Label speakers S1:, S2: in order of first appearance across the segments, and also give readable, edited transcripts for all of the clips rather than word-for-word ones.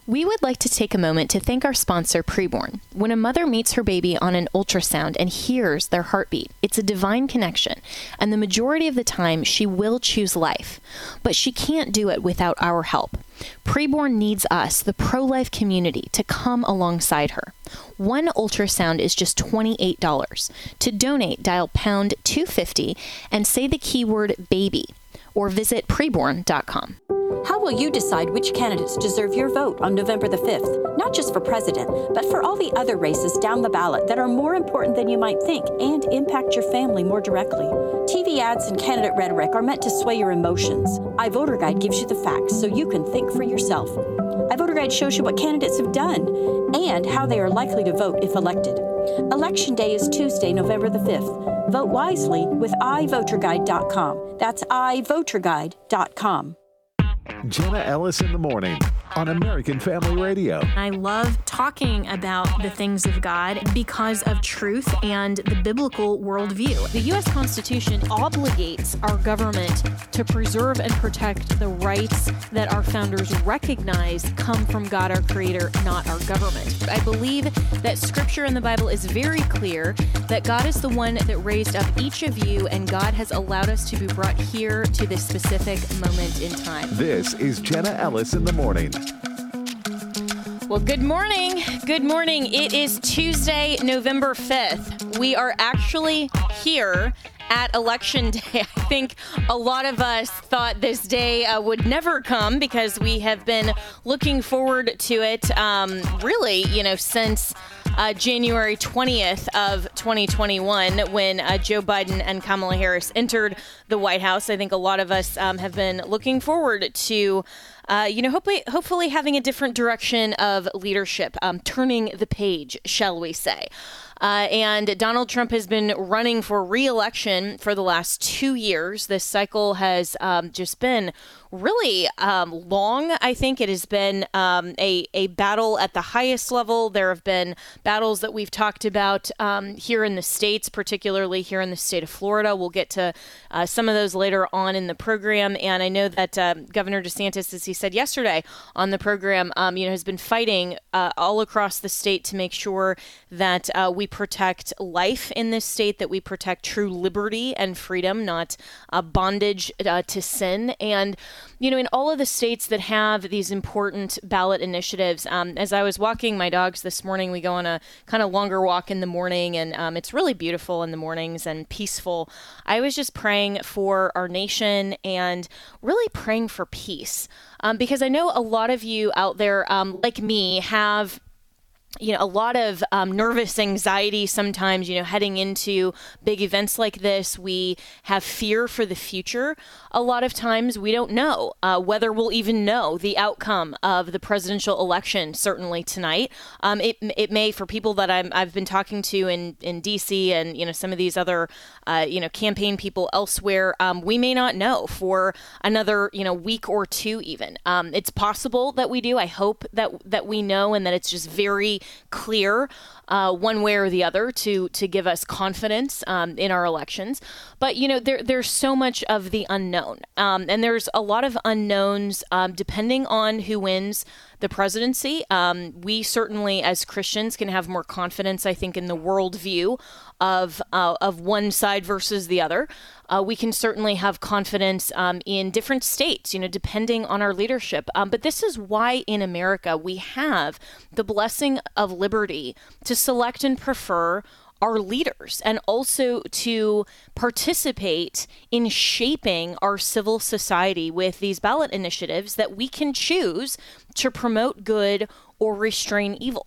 S1: We would like to take a moment to thank our sponsor, Preborn. When a mother meets her baby on an ultrasound and hears their heartbeat, it's a divine connection, and the majority of the time she will choose life. But she can't do it without our help. Preborn needs us, the pro-life community, to come alongside her. One ultrasound is just $28. To donate, dial pound 250 and say the keyword baby, or visit preborn.com.
S2: How will you decide which candidates deserve your vote on November the 5th? Not just for president, but for all the other races down the ballot that are more important than you might think and impact your family more directly. TV ads and candidate rhetoric are meant to sway your emotions. iVoter Guide gives you the facts so you can think for yourself. iVoter Guide shows you what candidates have done and how they are likely to vote if elected. Election Day is Tuesday, November the 5th. Vote wisely with iVoterGuide.com. That's iVoterGuide.com.
S3: Jenna Ellis in the morning on American Family Radio.
S1: I love talking about the things of God because of truth and the biblical worldview. The U.S. Constitution obligates our government to preserve and protect the rights that our founders recognize come from God, our Creator, not our government. I believe that Scripture in the Bible is very clear that God is the one that raised up each of you, and God has allowed us to be brought here to this specific moment in time.
S3: This is Jenna Ellis in the morning.
S1: Well, good morning. Good morning. It is Tuesday, November 5th. We are actually here at Election Day. I think a lot of us thought this day would never come because we have been looking forward to it really, since January 20th of 2021 when Joe Biden and Kamala Harris entered the White House. I think a lot of us have been looking forward to hopefully having a different direction of leadership, turning the page, shall we say. And Donald Trump has been running for re-election for the last 2 years. This cycle has just been really long. I think it has been a battle at the highest level. There have been battles that we've talked about here in the States, particularly here in the state of Florida. We'll get to some of those later on in the program. And I know that Governor DeSantis, as he said yesterday on the program, has been fighting all across the state to make sure that we protect life in this state, that we protect true liberty and freedom, not bondage to sin. And in all of the states that have these important ballot initiatives, as I was walking my dogs this morning, we go on a kind of longer walk in the morning, and it's really beautiful in the mornings and peaceful. I was just praying for our nation and really praying for peace, because I know a lot of you out there, like me, have a lot of nervous anxiety sometimes, heading into big events like this. We have fear for the future. A lot of times we don't know whether we'll even know the outcome of the presidential election, certainly tonight. It may, for people that I've been talking to in D.C. and, some of these other, campaign people elsewhere, we may not know for another, week or two even. It's possible that we do. I hope that we know, and that it's just very clear one way or the other to give us confidence in our elections. But, there's so much of the unknown. And there's a lot of unknowns depending on who wins the presidency. We certainly, as Christians, can have more confidence, I think, in the worldview of one side versus the other. We can certainly have confidence in different states, depending on our leadership. But this is why in America we have the blessing of liberty to select and prefer our leaders, and also to participate in shaping our civil society with these ballot initiatives that we can choose to promote good or restrain evil.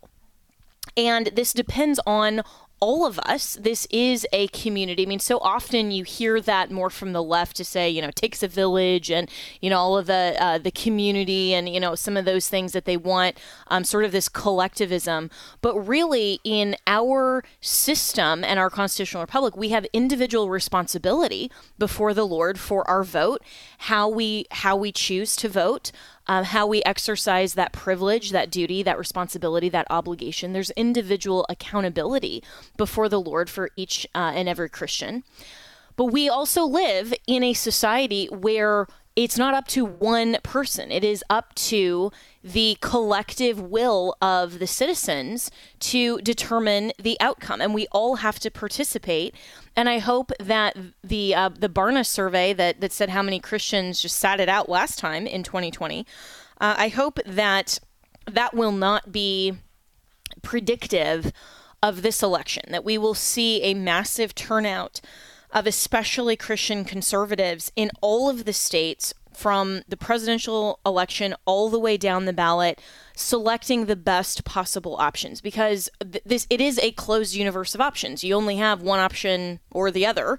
S1: And this depends on all of us. This is a community. I mean, so often you hear that more from the left to say, it takes a village, and, all of the community, and, some of those things that they want, sort of this collectivism. But really, in our system and our constitutional republic, we have individual responsibility before the Lord for our vote, how we choose to vote, how we exercise that privilege, that duty, that responsibility, that obligation. There's individual accountability before the Lord for each and every Christian. But we also live in a society where it's not up to one person. It is up to the collective will of the citizens to determine the outcome. And we all have to participate. And I hope that the Barna survey that said how many Christians just sat it out last time in 2020, I hope that will not be predictive of this election, that we will see a massive turnout of especially Christian conservatives in all of the states from the presidential election all the way down the ballot, selecting the best possible options, because it is a closed universe of options. You only have one option or the other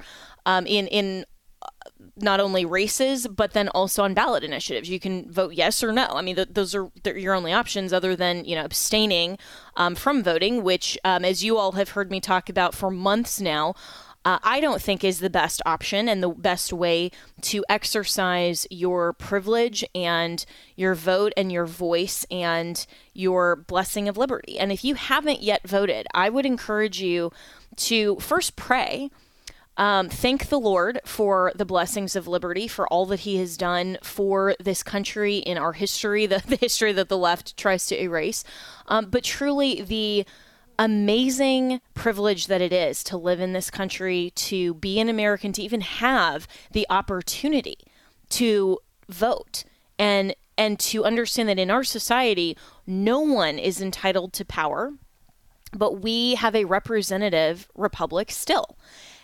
S1: in not only races, but then also on ballot initiatives. You can vote yes or no. I mean, those are your only options other than, abstaining from voting, which, as you all have heard me talk about for months now, I don't think is the best option and the best way to exercise your privilege and your vote and your voice and your blessing of liberty. And if you haven't yet voted, I would encourage you to first pray. Thank the Lord for the blessings of liberty, for all that he has done for this country in our history, the history that the left tries to erase. But truly the amazing privilege that it is to live in this country, to be an American, to even have the opportunity to vote and to understand that in our society, no one is entitled to power, but we have a representative republic still.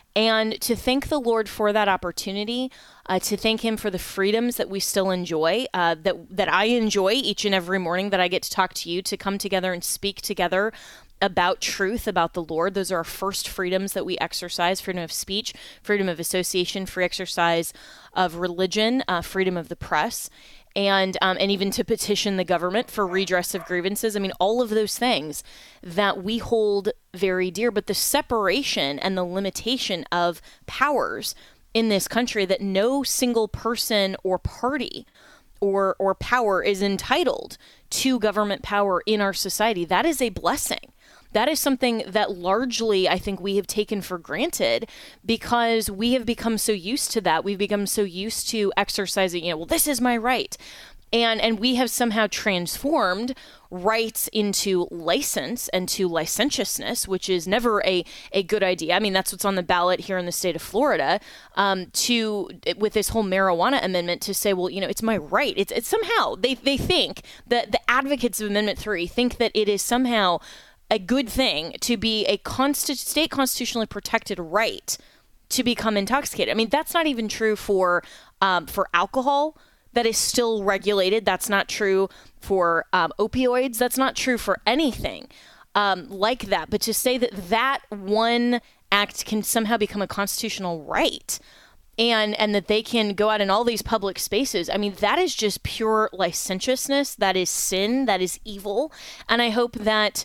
S1: And to thank the Lord for that opportunity, to thank him for the freedoms that we still enjoy, that I enjoy each and every morning that I get to talk to you, to come together and speak together about truth, about the Lord. Those are our first freedoms that we exercise: freedom of speech, freedom of association, free exercise of religion, freedom of the press, and even to petition the government for redress of grievances. I mean, all of those things that we hold very dear, but the separation and the limitation of powers in this country, that no single person or party or power is entitled to government power in our society, that is a blessing. That is something that largely I think we have taken for granted because we have become so used to that. We've become so used to exercising, well, this is my right. And we have somehow transformed rights into license and to licentiousness, which is never a good idea. I mean, that's what's on the ballot here in the state of Florida, with this whole marijuana amendment, to say, well, it's my right. It's somehow, they think that the advocates of Amendment 3 think that it is somehow a good thing to be a state constitutionally protected right to become intoxicated. I mean, that's not even true for alcohol. That is still regulated. That's not true for opioids. That's not true for anything like that. But to say that one act can somehow become a constitutional right and that they can go out in all these public spaces, I mean, that is just pure licentiousness. That is sin. That is evil. And I hope that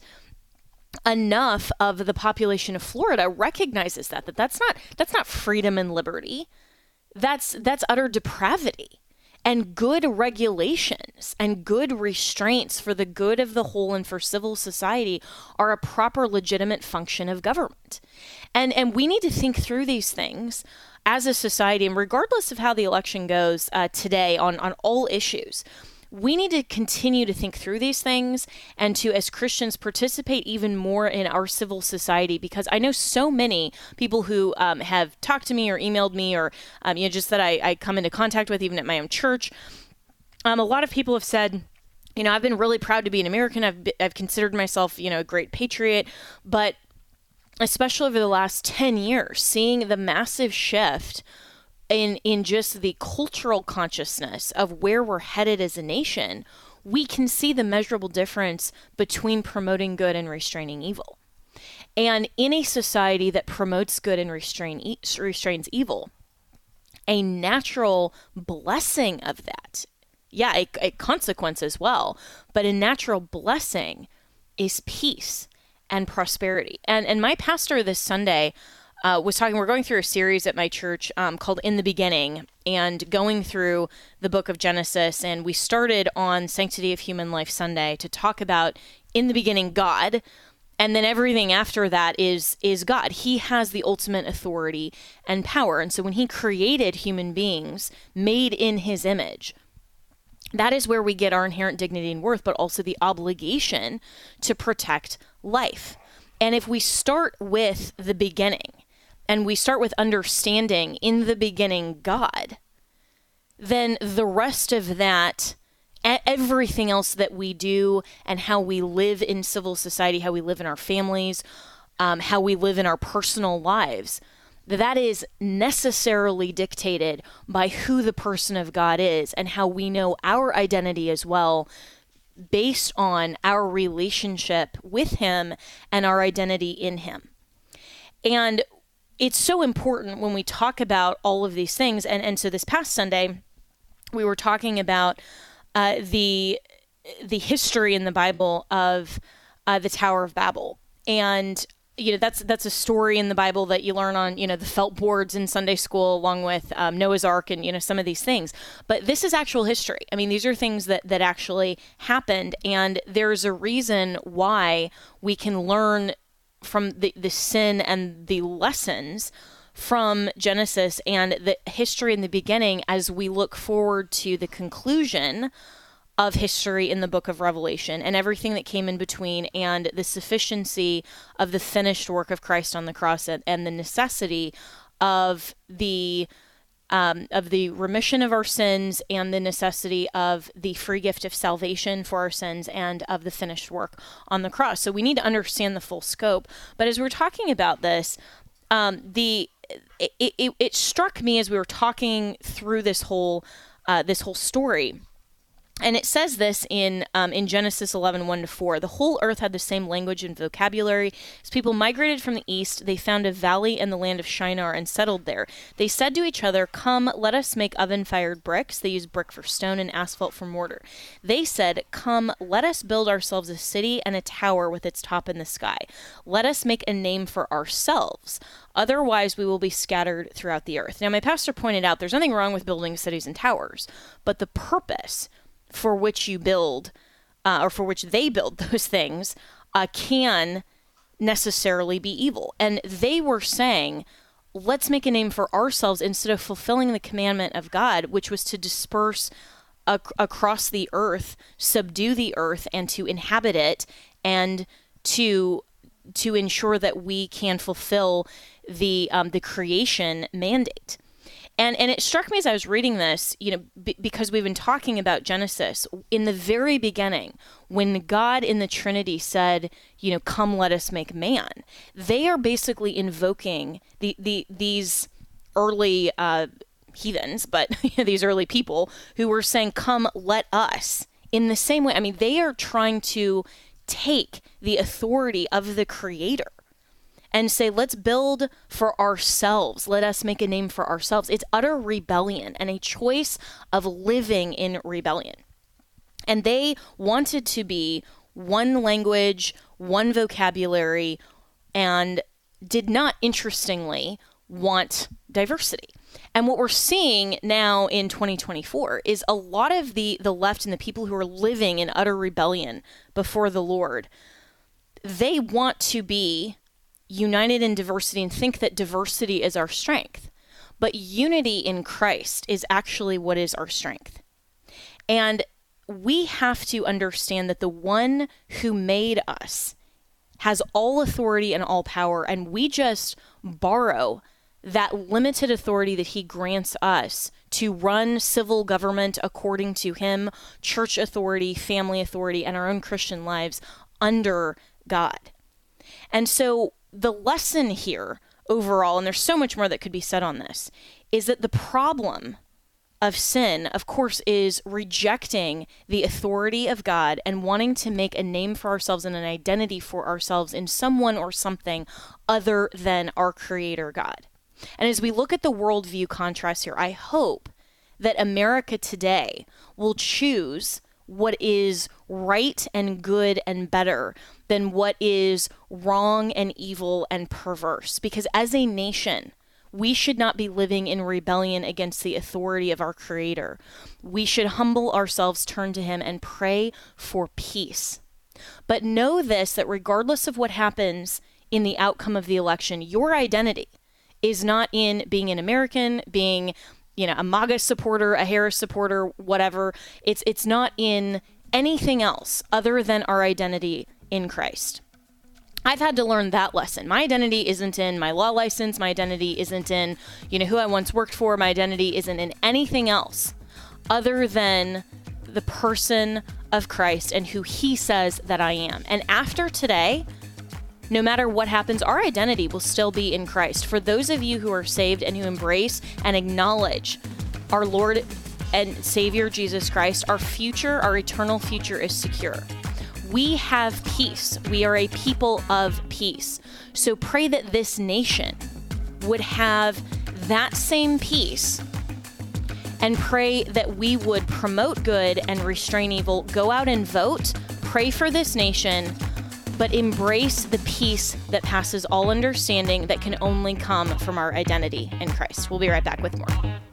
S1: enough of the population of Florida recognizes that's not freedom and liberty. That's utter depravity. And good regulations and good restraints for the good of the whole and for civil society are a proper, legitimate function of government. And we need to think through these things as a society, and regardless of how the election goes today on all issues, we need to continue to think through these things and to, as Christians, participate even more in our civil society, because I know so many people who have talked to me or emailed me or, just that I come into contact with even at my own church. A lot of people have said, I've been really proud to be an American. I've considered myself, a great patriot, but especially over the last 10 years, seeing the massive shift in just the cultural consciousness of where we're headed as a nation, we can see the measurable difference between promoting good and restraining evil. And in a society that promotes good and restrains evil, a natural blessing of that, a consequence as well, but a natural blessing is peace and prosperity. And my pastor this Sunday was talking, we're going through a series at my church called In the Beginning, and going through the book of Genesis. And we started on Sanctity of Human Life Sunday to talk about, in the beginning, God, And then everything after that is God. He has the ultimate authority and power. And so when he created human beings made in his image, that is where we get our inherent dignity and worth, but also the obligation to protect life. And if we start with the beginning, and we start with understanding in the beginning God, then the rest of that, everything else that we do and how we live in civil society, how we live in our families, how we live in our personal lives, that is necessarily dictated by who the person of God is and how we know our identity as well, based on our relationship with him and our identity in him. And it's so important when we talk about all of these things. And so this past Sunday, we were talking about the history in the Bible of the Tower of Babel. And that's a story in the Bible that you learn on, the felt boards in Sunday school, along with Noah's Ark and, some of these things. But this is actual history. I mean, these are things that actually happened. And there's a reason why we can learn from the sin and the lessons from Genesis and the history in the beginning as we look forward to the conclusion of history in the book of Revelation and everything that came in between, and the sufficiency of the finished work of Christ on the cross and the necessity of the remission of our sins and the necessity of the free gift of salvation for our sins and of the finished work on the cross. So we need to understand the full scope. But as we're talking about this, it struck me as we were talking through this whole story. And it says this in Genesis 11, 1-4. The whole earth had the same language and vocabulary. As people migrated from the east, they found a valley in the land of Shinar and settled there. They said to each other, "Come, let us make oven-fired bricks." They used brick for stone and asphalt for mortar. They said, "Come, let us build ourselves a city and a tower with its top in the sky. Let us make a name for ourselves. Otherwise, we will be scattered throughout the earth." Now, my pastor pointed out there's nothing wrong with building cities and towers, but the purpose for which you build, or for which they build those things, can necessarily be evil. And they were saying, let's make a name for ourselves instead of fulfilling the commandment of God, which was to disperse across the earth, subdue the earth, and to inhabit it, and to ensure that we can fulfill the creation mandate. And it struck me as I was reading this, because we've been talking about Genesis, in the very beginning, when God in the Trinity said, "Come, let us make man," they are basically invoking these early heathens, but these early people who were saying, "Come, let us." In the same way, I mean, they are trying to take the authority of the Creator and say, let's build for ourselves. Let us make a name for ourselves. It's utter rebellion and a choice of living in rebellion. And they wanted to be one language, one vocabulary, and did not, interestingly, want diversity. And what we're seeing now in 2024 is a lot of the left and the people who are living in utter rebellion before the Lord, they want to be united in diversity and think that diversity is our strength. But unity in Christ is actually what is our strength. And we have to understand that the one who made us has all authority and all power, and we just borrow that limited authority that he grants us to run civil government according to him, church authority, family authority, and our own Christian lives under God. And so the lesson here overall, and there's so much more that could be said on this, is that the problem of sin, of course, is rejecting the authority of God and wanting to make a name for ourselves and an identity for ourselves in someone or something other than our Creator God. And as we look at the worldview contrast here, I hope that America today will choose what is right and good and better than what is wrong and evil and perverse. Because as a nation, we should not be living in rebellion against the authority of our Creator. We should humble ourselves, turn to him, and pray for peace. But know this, that regardless of what happens in the outcome of the election, your identity is not in being an American, being, a MAGA supporter, a Harris supporter, whatever. It's not in anything else other than our identity in Christ. I've had to learn that lesson. My identity isn't in my law license. My identity isn't in, who I once worked for. My identity isn't in anything else other than the person of Christ and who he says that I am. And after today, no matter what happens, our identity will still be in Christ. For those of you who are saved and who embrace and acknowledge our Lord and Savior Jesus Christ, our future, our eternal future is secure. We have peace. We are a people of peace. So pray that this nation would have that same peace, and pray that we would promote good and restrain evil. Go out and vote. Pray for this nation, but embrace the peace that passes all understanding that can only come from our identity in Christ. We'll be right back with more.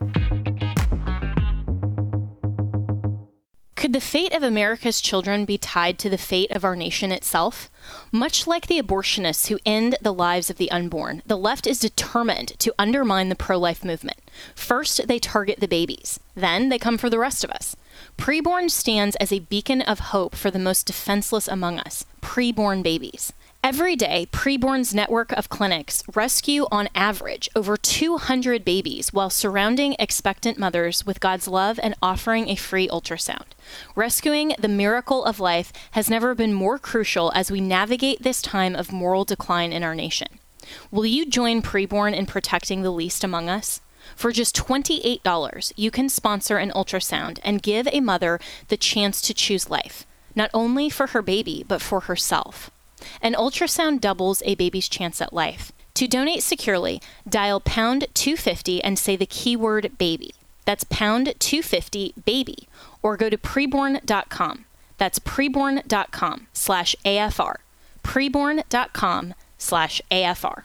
S1: Could the fate of America's children be tied to the fate of our nation itself? Much like the abortionists who end the lives of the unborn, the left is determined to undermine the pro-life movement. First, they target the babies. Then they come for the rest of us. Preborn stands as a beacon of hope for the most defenseless among us, preborn babies. Every day, Preborn's network of clinics rescue, on average, over 200 babies while surrounding expectant mothers with God's love and offering a free ultrasound. Rescuing the miracle of life has never been more crucial as we navigate this time of moral decline in our nation. Will you join Preborn in protecting the least among us? For just $28, you can sponsor an ultrasound and give a mother the chance to choose life, not only for her baby, but for herself. An ultrasound doubles a baby's chance at life. To donate securely, dial pound 250 and say the keyword baby. That's pound 250 baby, or go to preborn.com. That's preborn.com/AFR. Preborn.com/AFR.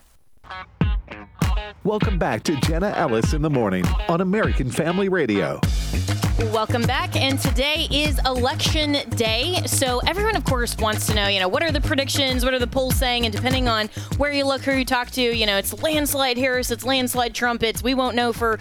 S3: Welcome back to Jenna Ellis in the Morning on American Family Radio.
S1: Welcome back, and today is election day, so everyone, of course, wants to know, what are the predictions, what are the polls saying, and depending on where you look, who you talk to, it's landslide Harris, it's landslide Trump, we won't know for,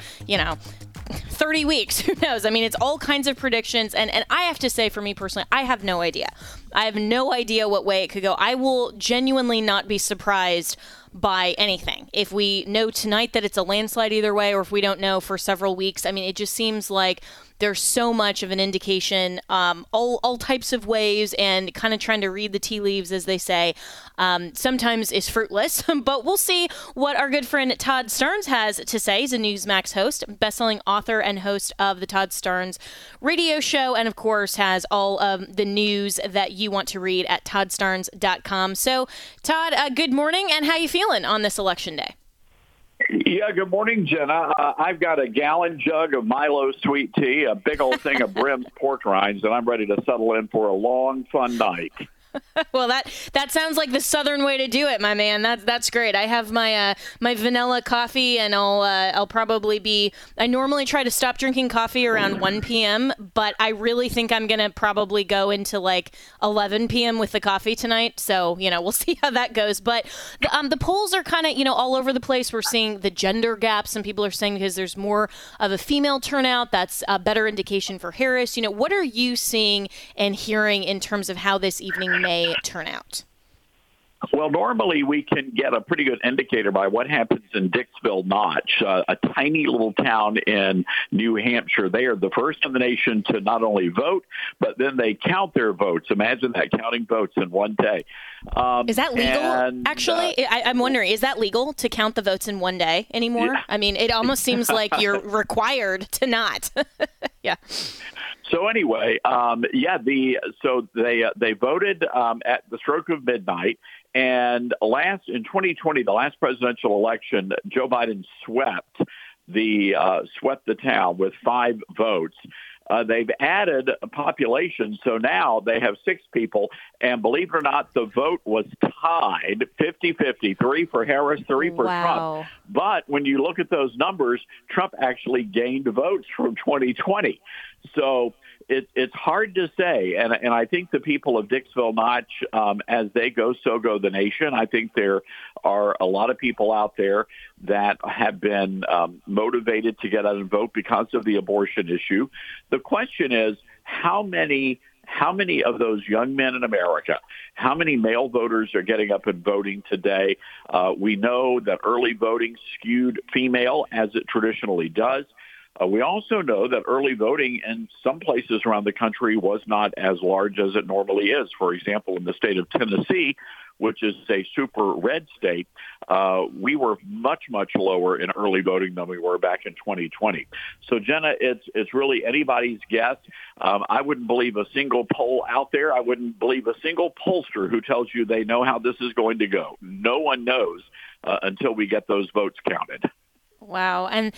S1: 30 weeks, who knows? I mean, it's all kinds of predictions, and I have to say, for me personally, I have no idea. I have no idea what way it could go. I will genuinely not be surprised by anything. If we know tonight that it's a landslide either way, or if we don't know for several weeks, I mean, it just seems like there's so much of an indication, all types of ways, and kind of trying to read the tea leaves, as they say, sometimes is fruitless. But we'll see what our good friend Todd Starnes has to say. He's a Newsmax host, best-selling author and host of the Todd Starnes radio show, and of course has all of the news that you want to read at toddstarnes.com. So, Todd, good morning, and how you feeling on this election day?
S4: Yeah, good morning, Jenna. I've got a gallon jug of Milo sweet tea, a big old thing of Brim's pork rinds, and I'm ready to settle in for a long, fun night.
S1: Well, that sounds like the Southern way to do it, my man. That's great. I have my my vanilla coffee, and I'll probably be. I normally try to stop drinking coffee around 1 p.m., but I really think I'm gonna probably go into like 11 p.m. with the coffee tonight. So we'll see how that goes. But the polls are kind of all over the place. We're seeing the gender gap. Some people are saying because there's more of a female turnout, that's a better indication for Harris. What are you seeing and hearing in terms of how this evening may turn out?
S4: Well, normally we can get a pretty good indicator by what happens in Dixville Notch, a tiny little town in New Hampshire. They are the first in the nation to not only vote, but then they count their votes. Imagine that, counting votes in one day.
S1: Is that legal, actually? I'm wondering, is that legal to count the votes in one day anymore? Yeah. I mean, it almost seems like you're required to not. Yeah.
S4: So anyway, they voted at the stroke of midnight, and in 2020, the last presidential election, Joe Biden swept the town with 5 votes. They've added a population, so now they have 6 people, and believe it or not, the vote was tied 50-50, 3 for Harris, 3 for Trump. But when you look at those numbers, Trump actually gained votes from 2020. So it's hard to say, and I think the people of Dixville Notch, as they go, so go the nation. I think there are a lot of people out there that have been motivated to get out and vote because of the abortion issue. The question is, how many of those young men in America, how many male voters are getting up and voting today? We know that early voting skewed female, as it traditionally does. We also know that early voting in some places around the country was not as large as it normally is. For example, in the state of Tennessee, which is a super red state, we were much, much lower in early voting than we were back in 2020. So, Jenna, it's really anybody's guess. I wouldn't believe a single poll out there. I wouldn't believe a single pollster who tells you they know how this is going to go. No one knows until we get those votes counted.
S1: Wow. And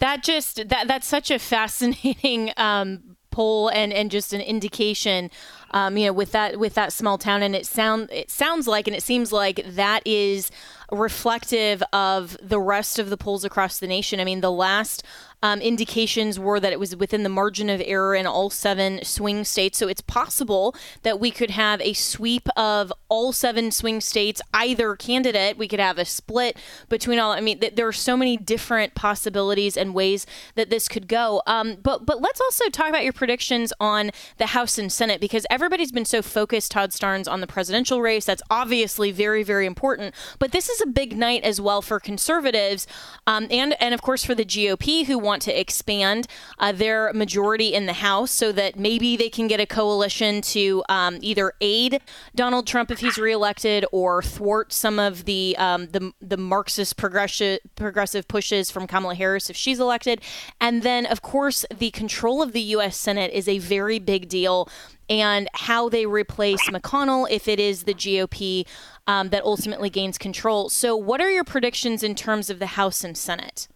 S1: that's such a fascinating poll and just an indication, with that small town. And it sounds like, and it seems like that is reflective of the rest of the polls across the nation. I mean, the last indications were that it was within the margin of error in all 7 swing states. So it's possible that we could have a sweep of all 7 swing states, either candidate. We could have a split between all. I mean, there are so many different possibilities and ways that this could go. But let's also talk about your predictions on the House and Senate, because everybody's been so focused, Todd Starnes, on the presidential race. That's obviously very, very important. But this is a big night as well for conservatives, and of course for the GOP, who want to expand their majority in the House so that maybe they can get a coalition to either aid Donald Trump if he's reelected or thwart some of the Marxist progressive pushes from Kamala Harris if she's elected. And then, of course, the control of the U.S. Senate is a very big deal, and how they replace McConnell if it is the GOP that ultimately gains control. So what are your predictions in terms of the House and Senate?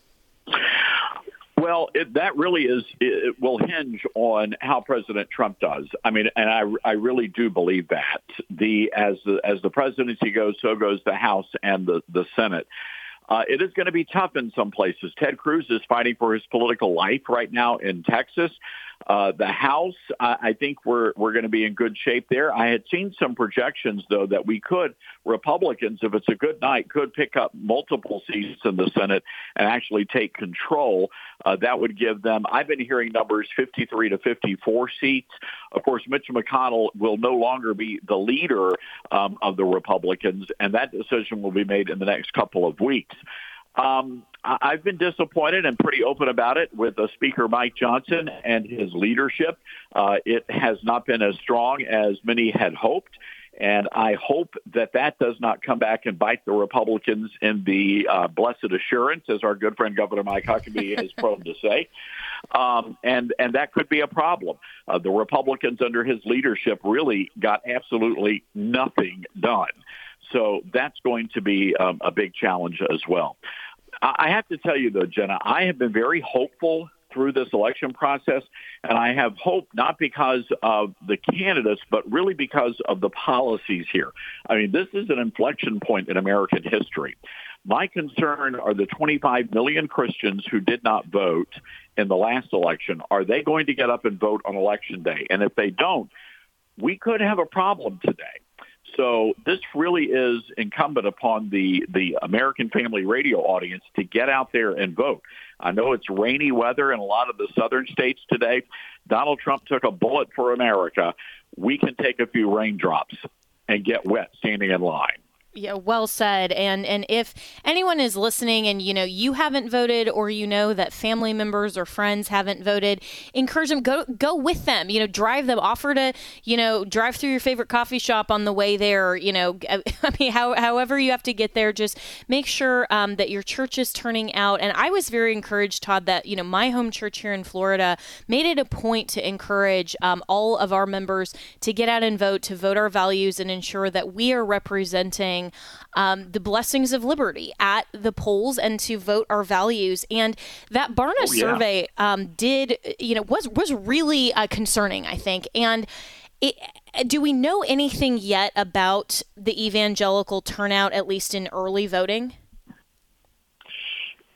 S4: Well, that really it will hinge on how President Trump does. I mean, and I really do believe that. As the presidency goes, so goes the House and the Senate. It is going to be tough in some places. Ted Cruz is fighting for his political life right now in Texas. The House, I think we're going to be in good shape there. I had seen some projections, though, that Republicans, if it's a good night, could pick up multiple seats in the Senate and actually take control. That would give them, I've been hearing numbers 53 to 54 seats. Of course, Mitch McConnell will no longer be the leader of the Republicans, and that decision will be made in the next couple of weeks. I've been disappointed and pretty open about it with Speaker Mike Johnson and his leadership. It has not been as strong as many had hoped, and I hope that does not come back and bite the Republicans in the blessed assurance, as our good friend Governor Mike Huckabee is prone to say. And that could be a problem. The Republicans under his leadership really got absolutely nothing done. So that's going to be a big challenge as well. I have to tell you, though, Jenna, I have been very hopeful through this election process, and I have hope not because of the candidates, but really because of the policies here. I mean, this is an inflection point in American history. My concern are the 25 million Christians who did not vote in the last election. Are they going to get up and vote on Election Day? And if they don't, we could have a problem today. So this really is incumbent upon the American Family Radio audience to get out there and vote. I know it's rainy weather in a lot of the southern states today. Donald Trump took a bullet for America. We can take a few raindrops and get wet standing in line.
S1: Yeah, well said. And if anyone is listening and, you haven't voted, or that family members or friends haven't voted, encourage them, go with them, drive them, offer to, drive through your favorite coffee shop on the way there. However you have to get there, just make sure that your church is turning out. And I was very encouraged, Todd, that, my home church here in Florida made it a point to encourage all of our members to get out and vote, to vote our values and ensure that we are representing the blessings of liberty at the polls and to vote our values. And that Barna survey was really concerning, I think. And do we know anything yet about the evangelical turnout, at least in early voting?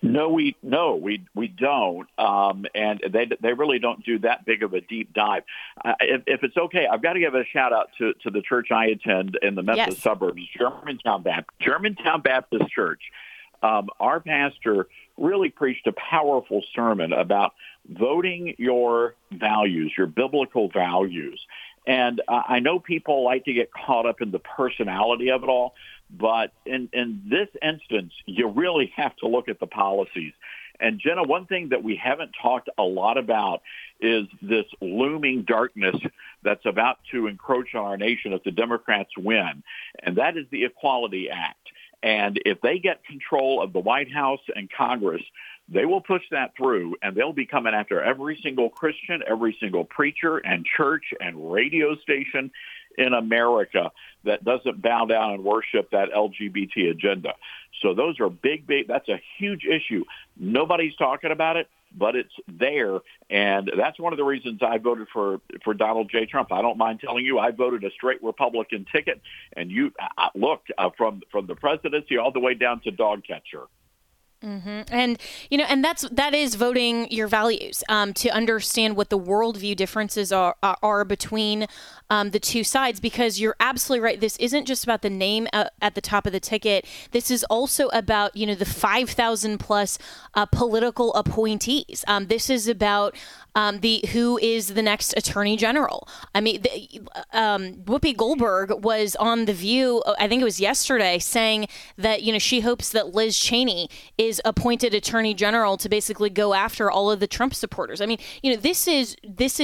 S4: No, we don't, and they really don't do that big of a deep dive. If it's okay, I've got to give a shout out to the church I attend in the Memphis suburbs, Germantown Baptist Church. Our pastor really preached a powerful sermon about voting your values, your biblical values. And I know people like to get caught up in the personality of it all, but in this instance, you really have to look at the policies. And Jenna, one thing that we haven't talked a lot about is this looming darkness that's about to encroach on our nation if the Democrats win, and that is the Equality Act. And if they get control of the White House and Congress, they will push that through, and they'll be coming after every single Christian, every single preacher and church and radio station in America that doesn't bow down and worship that LGBT agenda. So those are big, that's a huge issue. Nobody's talking about it, but it's there. And that's one of the reasons I voted for Donald J. Trump. I don't mind telling you, I voted a straight Republican ticket. And you look from the presidency all the way down to dog catcher.
S1: Mm-hmm. And, and that is voting your values, to understand what the worldview differences are between the two sides, because you're absolutely right. This isn't just about the name at the top of the ticket. This is also about, the 5,000 plus political appointees. This is about who is the next attorney general. I mean, Whoopi Goldberg was on The View, I think it was yesterday, saying that, she hopes that Liz Cheney is appointed attorney general to basically go after all of the Trump supporters. I mean, this is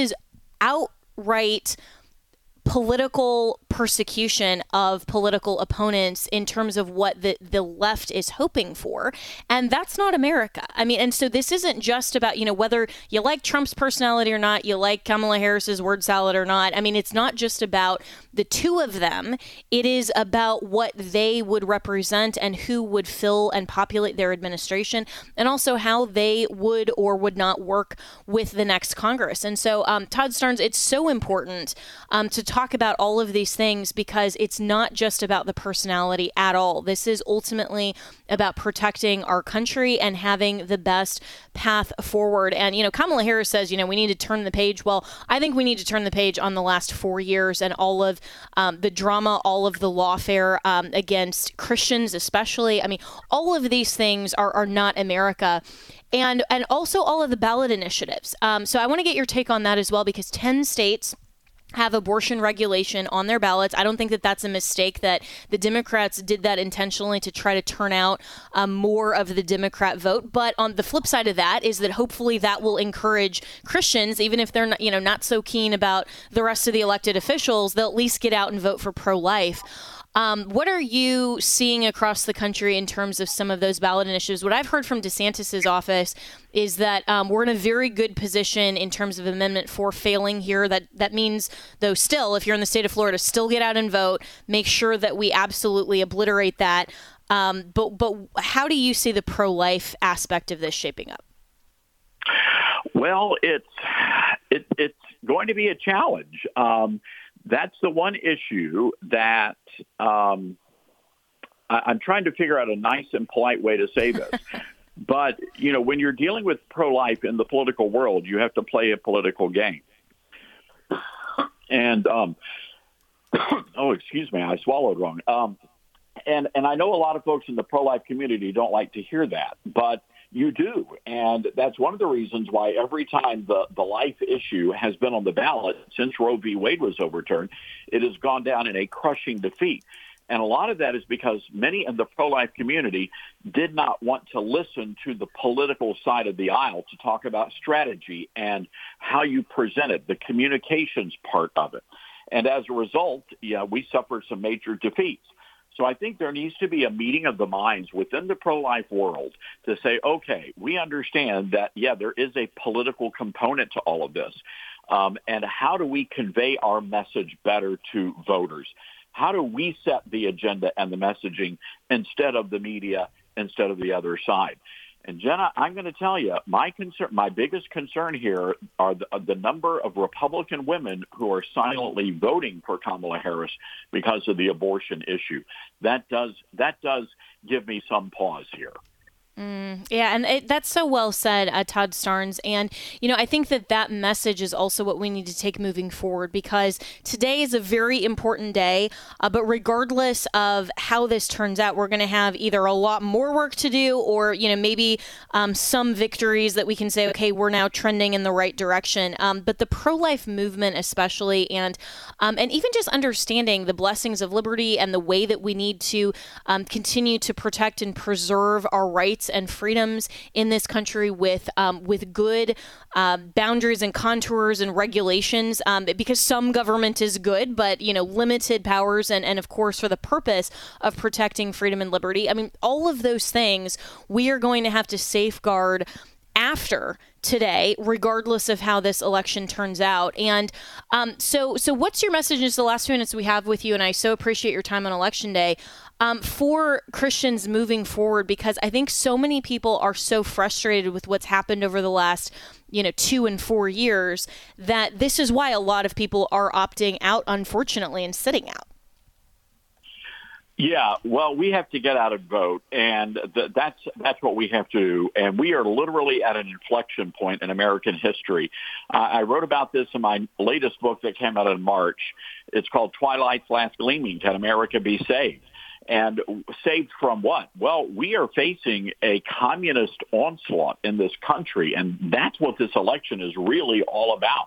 S1: outright political persecution of political opponents in terms of what the left is hoping for. And that's not America. I mean, and so this isn't just about, whether you like Trump's personality or not, you like Kamala Harris's word salad or not. I mean, it's not just about the two of them. It is about what they would represent and who would fill and populate their administration, and also how they would or would not work with the next Congress. And so, Todd Starnes, it's so important to talk about all of these things, because it's not just about the personality at all. This is ultimately about protecting our country and having the best path forward. And, Kamala Harris says, we need to turn the page. Well, I think we need to turn the page on the last 4 years and all of the drama, all of the lawfare against Christians especially. I mean, all of these things are not America. And also all of the ballot initiatives. So I want to get your take on that as well, because 10 states have abortion regulation on their ballots. I don't think that that's a mistake, that the Democrats did that intentionally to try to turn out more of the Democrat vote. But on the flip side of that is that hopefully that will encourage Christians, even if they're not, not so keen about the rest of the elected officials, they'll at least get out and vote for pro-life. What are you seeing across the country in terms of some of those ballot initiatives? What I've heard from DeSantis's office is that we're in a very good position in terms of Amendment 4 failing here. That means, though, still, if you're in the state of Florida, still get out and vote. Make sure that we absolutely obliterate that. But how do you see the pro-life aspect of this shaping up?
S4: Well, it's going to be a challenge. That's the one issue that I'm trying to figure out a nice and polite way to say this. But, when you're dealing with pro-life in the political world, you have to play a political game. And, excuse me, I swallowed wrong. And I know a lot of folks in the pro-life community don't like to hear that, but you do. And that's one of the reasons why every time the life issue has been on the ballot since Roe v. Wade was overturned, it has gone down in a crushing defeat. And a lot of that is because many in the pro-life community did not want to listen to the political side of the aisle to talk about strategy and how you present it, the communications part of it. And as a result, we suffered some major defeats. So I think there needs to be a meeting of the minds within the pro-life world to say, okay, we understand that, there is a political component to all of this. And how do we convey our message better to voters? How do we set the agenda and the messaging instead of the media, instead of the other side? And Jenna, I'm going to tell you, my biggest concern here are the number of Republican women who are silently voting for Kamala Harris because of the abortion issue. That does give me some pause here.
S1: Yeah, and that's so well said, Todd Starnes. And, I think that message is also what we need to take moving forward, because today is a very important day. But regardless of how this turns out, we're going to have either a lot more work to do or, maybe some victories that we can say, okay, we're now trending in the right direction. But the pro-life movement especially, and even just understanding the blessings of liberty and the way that we need to continue to protect and preserve our rights and freedoms in this country with good boundaries and contours and regulations, because some government is good, but limited powers and of course for the purpose of protecting freedom and liberty. I mean, all of those things we are going to have to safeguard after today, regardless of how this election turns out. And so what's your message? Just the last few minutes we have with you, and I so appreciate your time on Election Day, for Christians moving forward, because I think so many people are so frustrated with what's happened over the last 2 and 4 years that this is why a lot of people are opting out, unfortunately, and sitting out.
S4: Yeah, well, we have to get out and vote, and that's what we have to do. And we are literally at an inflection point in American history. I wrote about this in my latest book that came out in March. It's called Twilight's Last Gleaming: Can America Be Saved? And saved from what? Well, we are facing a communist onslaught in this country, and that's what this election is really all about.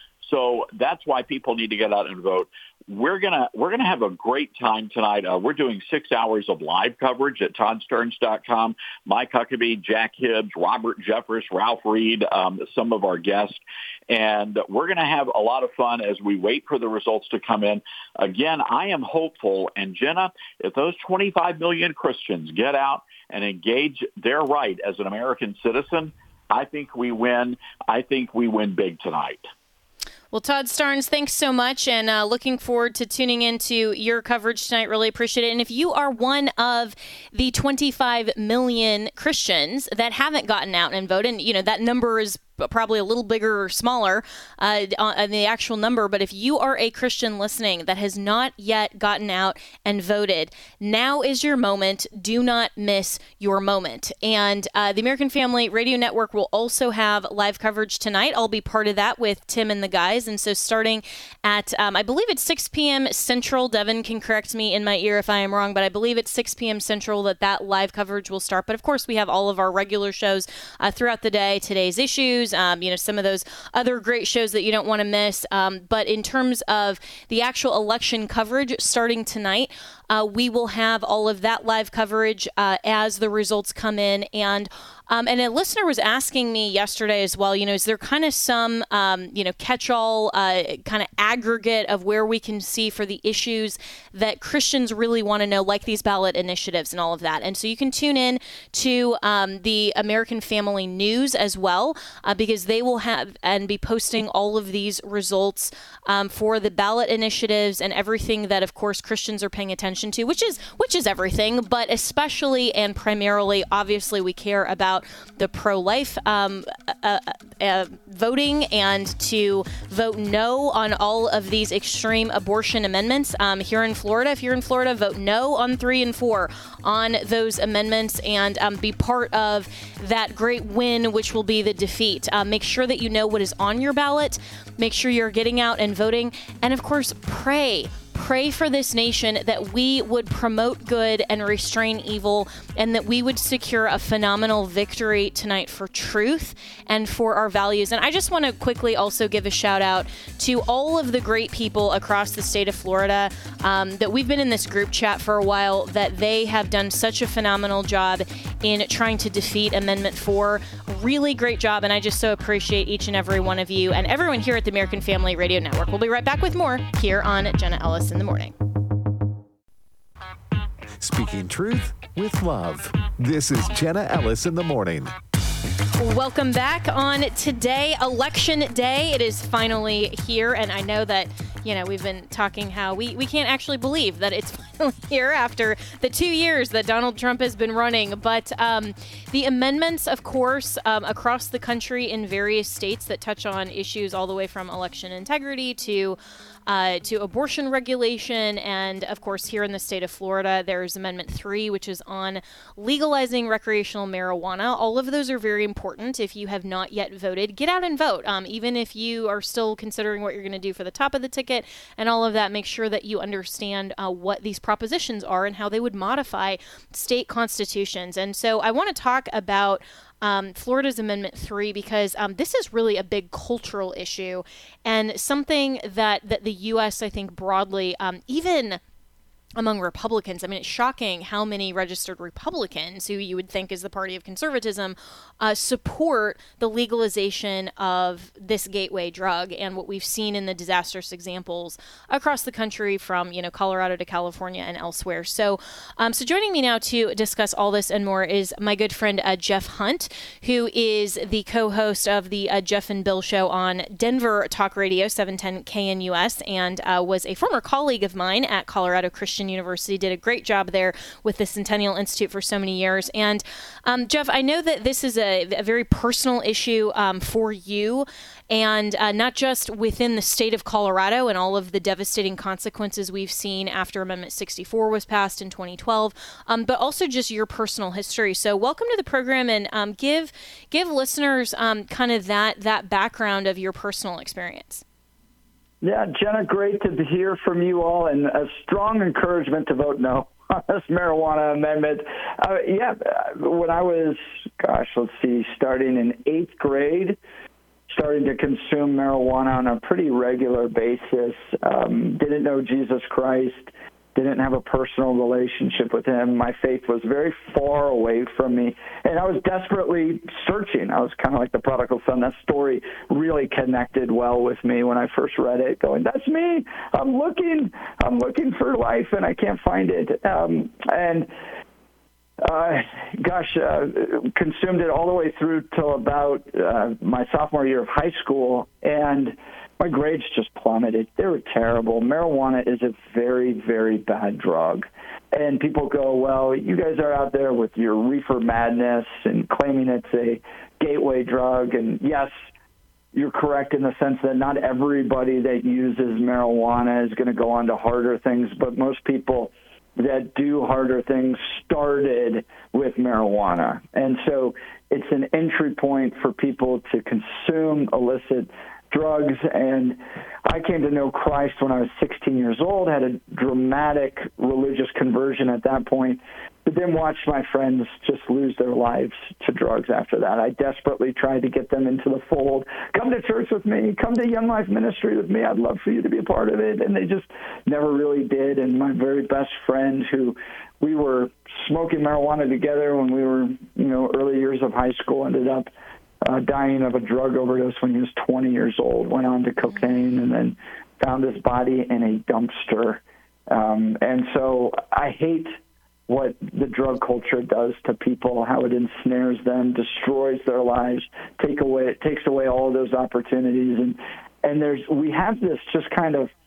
S4: So that's why people need to get out and vote. We're gonna have a great time tonight. We're doing 6 hours of live coverage at ToddStarnes.com. Mike Huckabee, Jack Hibbs, Robert Jeffress, Ralph Reed, some of our guests. And we're going to have a lot of fun as we wait for the results to come in. Again, I am hopeful. And Jenna, if those 25 million Christians get out and engage their right as an American citizen, I think we win. I think we win big tonight.
S1: Well, Todd Starnes, thanks so much, and looking forward to tuning into your coverage tonight. Really appreciate it. And if you are one of the 25 million Christians that haven't gotten out and voted, and, that number is probably a little bigger or smaller on the actual number, but if you are a Christian listening that has not yet gotten out and voted, now is your moment. Do not miss your moment. And the American Family Radio Network will also have live coverage tonight. I'll be part of that with Tim and the guys. And so starting at, I believe it's 6 p.m. Central. Devin can correct me in my ear if I am wrong, but I believe it's 6 p.m. Central that live coverage will start. But of course, we have all of our regular shows throughout the day, Today's Issues, some of those other great shows that you don't want to miss. But in terms of the actual election coverage starting tonight, we will have all of that live coverage as the results come in. And a listener was asking me yesterday as well, is there kind of some, catch-all kind of aggregate of where we can see for the issues that Christians really want to know, like these ballot initiatives and all of that. And so you can tune in to the American Family News as well, because they will have and be posting all of these results for the ballot initiatives and everything that, of course, Christians are paying attention to, which is everything, but especially and primarily, obviously, we care about the pro-life voting and to vote no on all of these extreme abortion amendments. Here in Florida, if you're in Florida, vote no on 3 and 4 on those amendments and be part of that great win, which will be the defeat. Make sure that you know what is on your ballot. Make sure you're getting out and voting. And of course, pray for this nation, that we would promote good and restrain evil, and that we would secure a phenomenal victory tonight for truth and for our values. And I just want to quickly also give a shout out to all of the great people across the state of Florida that we've been in this group chat for a while, that they have done such a phenomenal job in trying to defeat Amendment 4. Really great job, and I just so appreciate each and every one of you and everyone here at the American Family Radio Network. We'll be right back with more here on Jenna Ellis in the Morning.
S3: Speaking truth with love. This is Jenna Ellis in the Morning.
S1: Welcome back on today, Election Day. It is finally here, and I know that, we've been talking how we can't actually believe that it's finally here after the 2 years that Donald Trump has been running. But the amendments, of course, across the country in various states that touch on issues all the way from election integrity to to abortion regulation. And of course, here in the state of Florida, there's Amendment 3, which is on legalizing recreational marijuana. All of those are very important. If you have not yet voted, get out and vote. Even if you are still considering what you're going to do for the top of the ticket and all of that, make sure that you understand what these propositions are and how they would modify state constitutions. And so I want to talk about Florida's Amendment 3 because this is really a big cultural issue and something that the U.S., I think, broadly, even among Republicans. I mean, it's shocking how many registered Republicans, who you would think is the party of conservatism, support the legalization of this gateway drug and what we've seen in the disastrous examples across the country from, Colorado to California and elsewhere. So joining me now to discuss all this and more is my good friend, Jeff Hunt, who is the co-host of the Jeff and Bill Show on Denver Talk Radio, 710 KNUS, and was a former colleague of mine at Colorado Christian University, did a great job there with the Centennial Institute for so many years. And Jeff, I know that this is a very personal issue for you, and not just within the state of Colorado and all of the devastating consequences we've seen after Amendment 64 was passed in 2012, but also just your personal history. So welcome to the program, and give listeners kind of that background of your personal experience.
S5: Yeah, Jenna, great to hear from you all, and a strong encouragement to vote no on this marijuana amendment. When I was, starting in 8th grade, starting to consume marijuana on a pretty regular basis, didn't know Jesus Christ, didn't have a personal relationship with him. My faith was very far away from me, and I was desperately searching. I was kind of like the prodigal son. That story really connected well with me when I first read it, going, that's me. I'm looking for life, and I can't find it. Consumed it all the way through till about my sophomore year of high school, and my grades just plummeted. They were terrible. Marijuana is a very, very bad drug. And people go, well, you guys are out there with your reefer madness and claiming it's a gateway drug. And yes, you're correct in the sense that not everybody that uses marijuana is going to go on to harder things, but most people that do harder things started with marijuana. And so it's an entry point for people to consume illicit drugs. And I came to know Christ when I was 16 years old, had a dramatic religious conversion at that point, but then watched my friends just lose their lives to drugs after that. I desperately tried to get them into the fold. Come to church with me. Come to Young Life Ministry with me. I'd love for you to be a part of it. And they just never really did. And my very best friend, who we were smoking marijuana together when we were, early years of high school, ended up dying of a drug overdose when he was 20 years old, went on to cocaine, and then found his body in a dumpster. And so I hate what the drug culture does to people, how it ensnares them, destroys their lives, takes away all of those opportunities. And we have this just kind of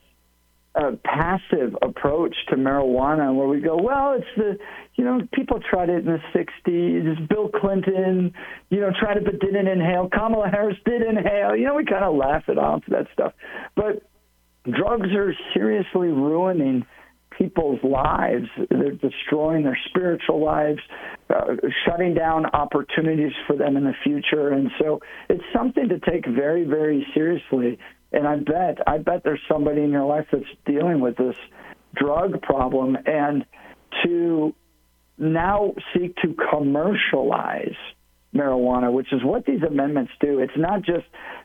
S5: passive approach to marijuana where we go, well, it's people tried it in the 60s. Bill Clinton, tried it but didn't inhale. Kamala Harris did inhale. We kind of laugh it off, that stuff. But drugs are seriously ruining people's lives. They're destroying their spiritual lives, shutting down opportunities for them in the future. And so it's something to take very, very seriously. And I bet there's somebody in your life that's dealing with this drug problem, and to now seek to commercialize marijuana, which is what these amendments do. It's not just,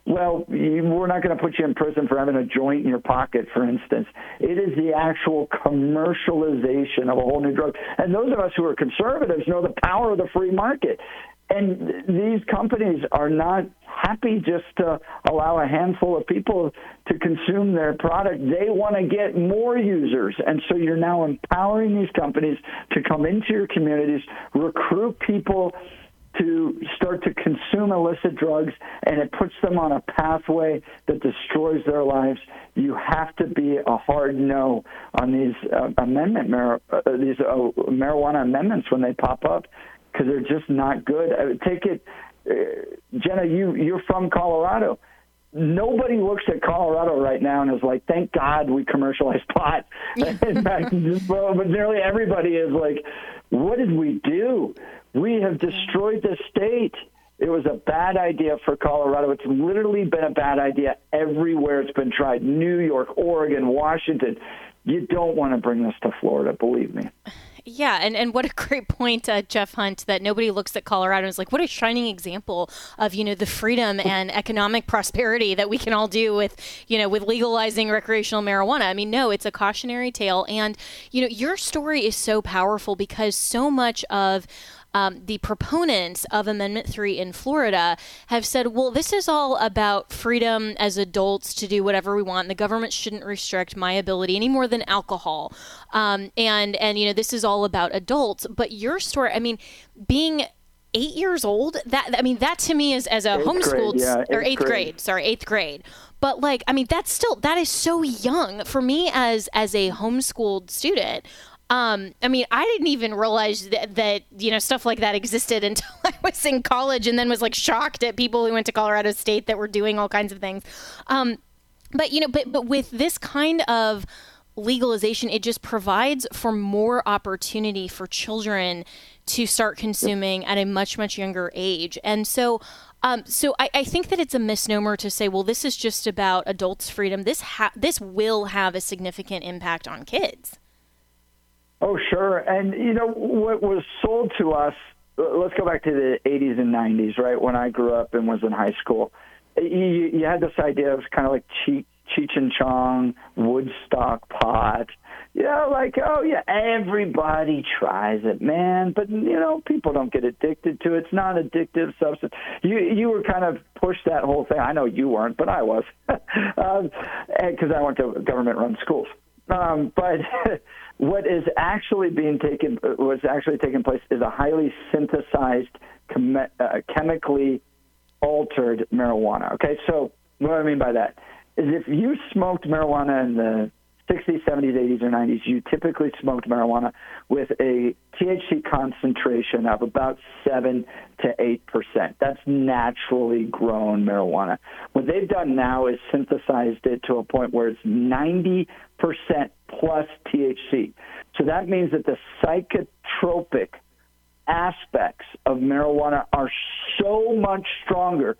S5: we're not going to put you in prison for having a joint in your pocket, for instance. It is the actual commercialization of a whole new drug. And those of us who are conservatives know the power of the free market. And these companies are not happy just to allow a handful of people to consume their product. They want to get more users. And so you're now empowering these companies to come into your communities, recruit people to start to consume illicit drugs, and it puts them on a pathway that destroys their lives. You have to be a hard no on these marijuana amendments when they pop up, because they're just not good. Take it, Jenna, you're from Colorado. nobody looks at Colorado right now and is like, thank God we commercialized pot. In fact, but nearly everybody is like, what did we do? We have destroyed the state. It was a bad idea for Colorado. It's literally been a bad idea everywhere it's been tried. New York, Oregon, Washington. You don't want to bring this to Florida, believe me.
S1: Yeah, and what a great point, Jeff Hunt, that nobody looks at Colorado and is like, what a shining example of, the freedom and economic prosperity that we can all do with, with legalizing recreational marijuana. I mean, no, it's a cautionary tale. And, your story is so powerful because so much of the proponents of Amendment 3 in Florida have said, well, this is all about freedom as adults to do whatever we want. The government shouldn't restrict my ability any more than alcohol. And this is all about adults. But your story, I mean, being 8 years old, that to me is as a homeschooled, eighth grade. But that is so young for me as a homeschooled student. I didn't even realize that stuff like that existed until I was in college, and then was like shocked at people who went to Colorado State that were doing all kinds of things. But with this kind of legalization, it just provides for more opportunity for children to start consuming at a much, much younger age. And so I think that it's a misnomer to say, well, this is just about adults' freedom. This will have a significant impact on kids.
S5: Oh, sure. And, what was sold to us, let's go back to the 80s and 90s, right, when I grew up and was in high school. You had this idea of kind of like Cheech and Chong, Woodstock pot. Everybody tries it, man. But, people don't get addicted to it. It's not an addictive substance. You were kind of pushed that whole thing. I know you weren't, but I was, because I went to government-run schools. But what is actually taking place is a highly synthesized, chemically altered marijuana. Okay, so what I mean by that is if you smoked marijuana in the 60s, 70s, 80s, or 90s, you typically smoked marijuana with a THC concentration of about 7 to 8%. That's naturally grown marijuana. What they've done now is synthesized it to a point where it's 90% plus THC. So that means that the psychotropic aspects of marijuana are so much stronger,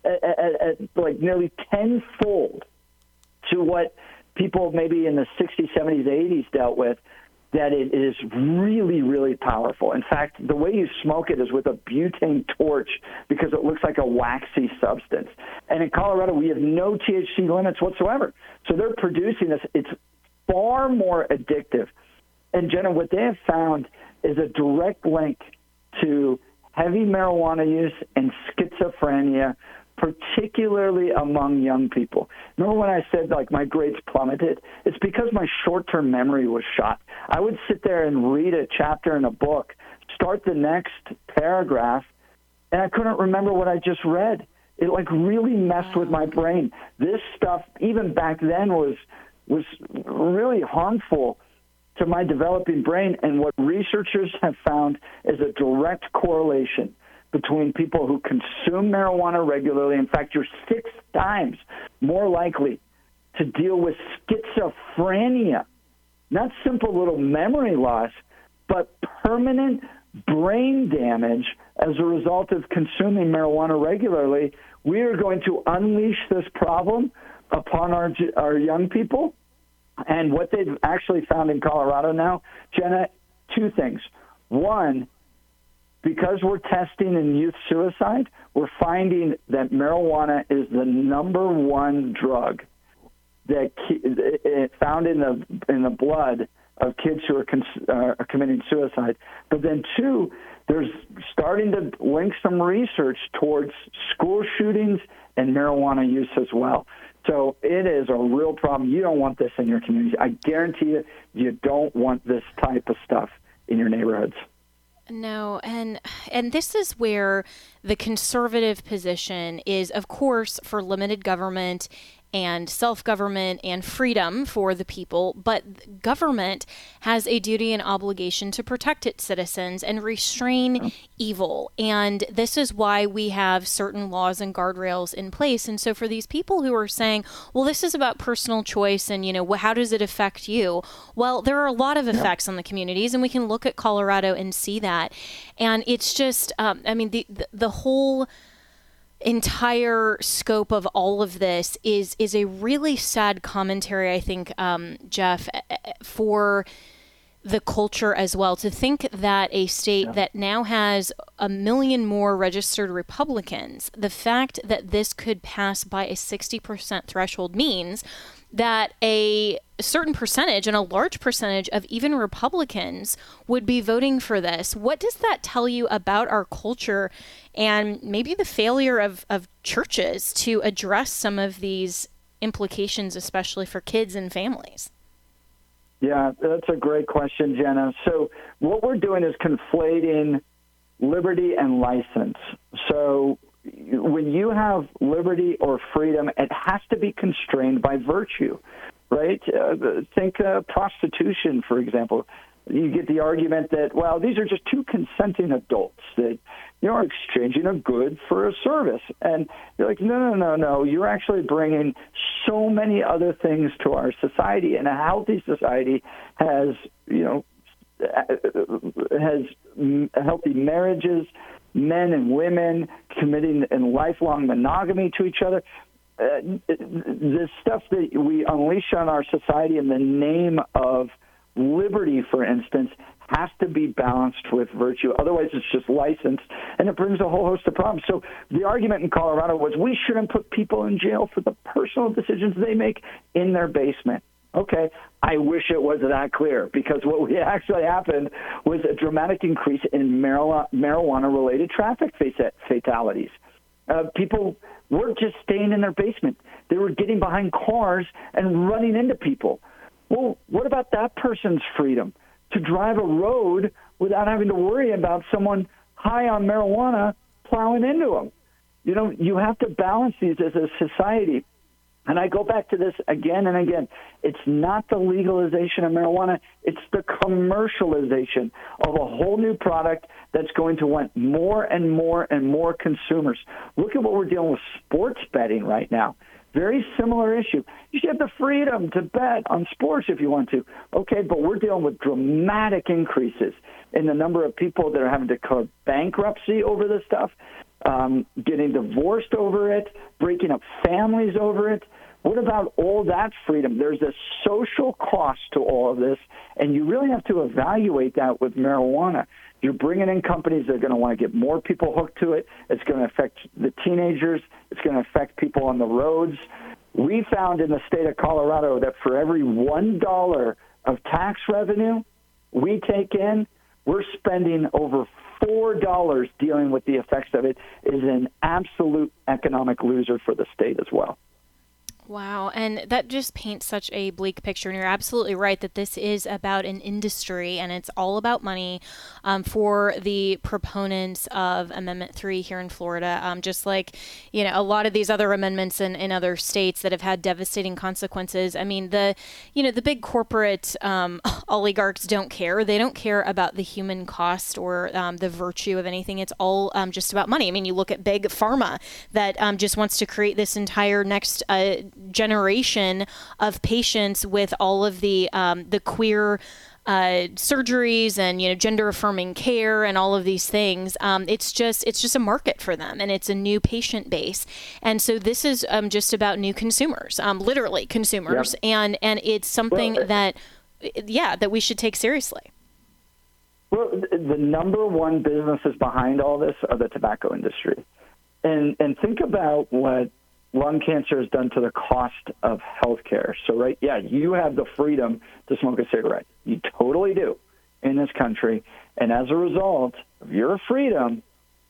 S5: at like nearly tenfold to what people maybe in the 60s, 70s, 80s dealt with, that it is really, really powerful. In fact, the way you smoke it is with a butane torch because it looks like a waxy substance. And in Colorado, we have no THC limits whatsoever. So they're producing this. It's far more addictive. And, Jenna, what they have found is a direct link to heavy marijuana use and schizophrenia, particularly among young people. Remember when I said, my grades plummeted? It's because my short-term memory was shot. I would sit there and read a chapter in a book, start the next paragraph, and I couldn't remember what I just read. It, really messed with my brain. This stuff, even back then, was really harmful to my developing brain. And what researchers have found is a direct correlation between people who consume marijuana regularly. In fact, you're 6 times more likely to deal with schizophrenia, not simple little memory loss, but permanent brain damage as a result of consuming marijuana regularly. We are going to unleash this problem upon our young people. And what they've actually found in Colorado now, Jenna, 2 things. One, because we're testing in youth suicide, we're finding that marijuana is the number 1 drug that found in the blood of kids who are committing suicide. But then 2, there's starting to link some research towards school shootings and marijuana use as well. So it is a real problem. You don't want this in your community. I guarantee you don't want this type of stuff in your neighborhoods.
S1: No, and this is where the conservative position is, of course, for limited government and self-government and freedom for the people, but government has a duty and obligation to protect its citizens and restrain evil. And this is why we have certain laws and guardrails in place. And so for these people who are saying, well, this is about personal choice and, how does it affect you? Well, there are a lot of effects on the communities, and we can look at Colorado and see that. And it's just, the whole entire scope of all of this is a really sad commentary, I think, Jeff, for the culture as well. To think that a state that now has 1 million more registered Republicans, the fact that this could pass by a 60% threshold means that a certain percentage and a large percentage of even Republicans would be voting for this. What does that tell you about our culture and maybe the failure of churches to address some of these implications, especially for kids and families?
S5: Yeah, that's a great question, Jenna. So what we're doing is conflating liberty and license. So when you have liberty or freedom, it has to be constrained by virtue, right? Think prostitution, for example. You get the argument that, well, these are just two consenting adults that are exchanging a good for a service. And you're like, no. You're actually bringing so many other things to our society. And a healthy society has, has healthy marriages, men and women committing in lifelong monogamy to each other. The stuff that we unleash on our society in the name of liberty, for instance, has to be balanced with virtue. Otherwise, it's just license, and it brings a whole host of problems. So the argument in Colorado was we shouldn't put people in jail for the personal decisions they make in their basement. Okay, I wish it was that clear, because what actually happened was a dramatic increase in marijuana-related traffic fatalities. People weren't just staying in their basement. They were getting behind cars and running into people. Well, what about that person's freedom to drive a road without having to worry about someone high on marijuana plowing into them? You have to balance these as a society. And I go back to this again and again. It's not the legalization of marijuana. It's the commercialization of a whole new product that's going to want more and more and more consumers. Look at what we're dealing with sports betting right now. Very similar issue. You should have the freedom to bet on sports if you want to. Okay, but we're dealing with dramatic increases in the number of people that are having to declare bankruptcy over this stuff, getting divorced over it, breaking up families over it. What about all that freedom? There's a social cost to all of this, and you really have to evaluate that with marijuana. You're bringing in companies that are going to want to get more people hooked to it. It's going to affect the teenagers. It's going to affect people on the roads. We found in the state of Colorado that for every $1 of tax revenue we take in, we're spending over $4 dealing with the effects of it. It is an absolute economic loser for the state as well.
S1: Wow. And that just paints such a bleak picture. And you're absolutely right that this is about an industry and it's all about money for the proponents of Amendment 3 here in Florida. Just like, a lot of these other amendments in other states that have had devastating consequences. I mean, the big corporate oligarchs don't care. They don't care about the human cost or the virtue of anything. It's all just about money. I mean, you look at big pharma that just wants to create this entire next generation of patients with all of the queer surgeries and gender affirming care and all of these things. It's just a market for them, and it's a new patient base. And so this is just about new consumers, literally consumers, and it's something that we should take seriously.
S5: Well, the number one businesses behind all this are the tobacco industry, and think about what lung cancer has done to the cost of health care. So, you have the freedom to smoke a cigarette. You totally do in this country. And as a result of your freedom,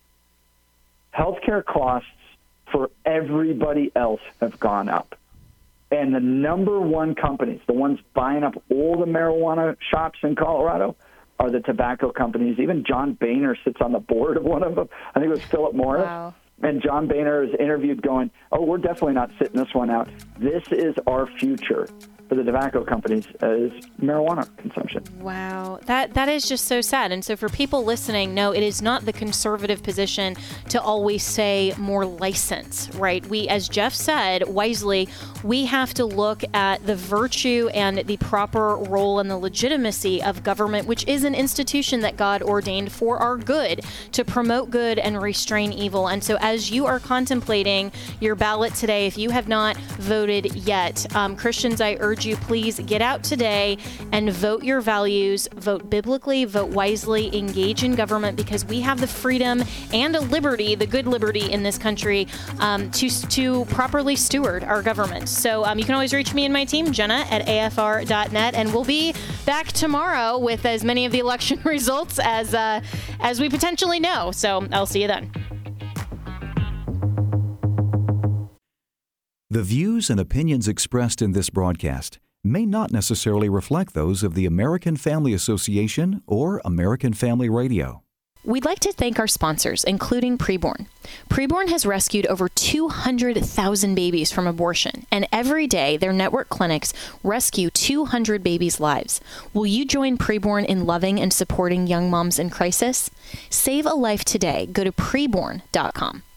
S5: health care costs for everybody else have gone up. And the number one companies, the ones buying up all the marijuana shops in Colorado, are the tobacco companies. Even John Boehner sits on the board of one of them. I think it was Philip Morris.
S1: Wow.
S5: And John Boehner is interviewed going, oh, we're definitely not sitting this one out. This is our future for the tobacco companies is marijuana consumption.
S1: Wow. That is just so sad. And so for people listening, no, it is not the conservative position to always say more license, right? We, as Jeff said wisely, we have to look at the virtue and the proper role and the legitimacy of government, which is an institution that God ordained for our good, to promote good and restrain evil. And so as you are contemplating your ballot today, if you have not voted yet, Christians, I urge you, please get out today and vote your values, vote biblically, vote wisely, engage in government, because we have the freedom and a liberty, the good liberty in this country, to properly steward our government. So you can always reach me and my team, Jenna at afr.net, and we'll be back tomorrow with as many of the election results as we potentially know. So I'll see you then.
S6: The views and opinions expressed in this broadcast may not necessarily reflect those of the American Family Association or American Family Radio.
S1: We'd like to thank our sponsors, including Preborn. Preborn has rescued over 200,000 babies from abortion, and every day their network clinics rescue 200 babies' lives. Will you join Preborn in loving and supporting young moms in crisis? Save a life today. Go to preborn.com.